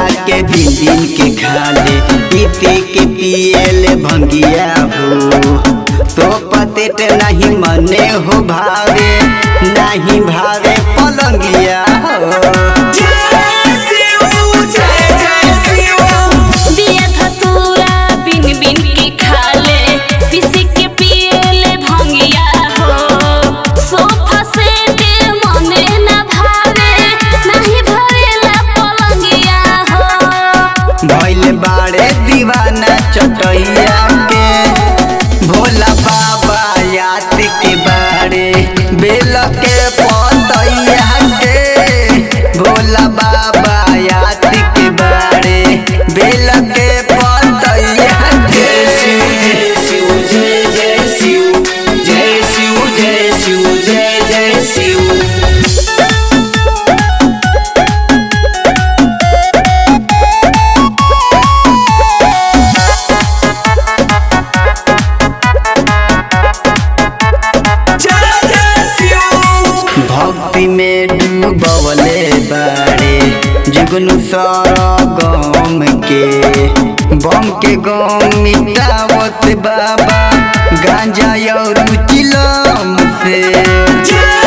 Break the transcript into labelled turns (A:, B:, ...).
A: के दिन दिन के खाले पीते के पिएले भंगिया हो। तो पतेट नहीं मने हो भावे नहीं भावे पलंगिया हो। भइले बाड़े दीवाना चटैया के भोला बाबा याद के बाड़े बेल के पतैया के। भोला बाबा याद के बाड़े बेल के पतैया के।
B: जय शिव जय जय शिव जय शिव जय शिव जय जय शिव।
A: भक्ति में डूबवले बाड़े जुगनू सारा गम के। बम के गम मिटावत बाबा गांजा और चिलम से।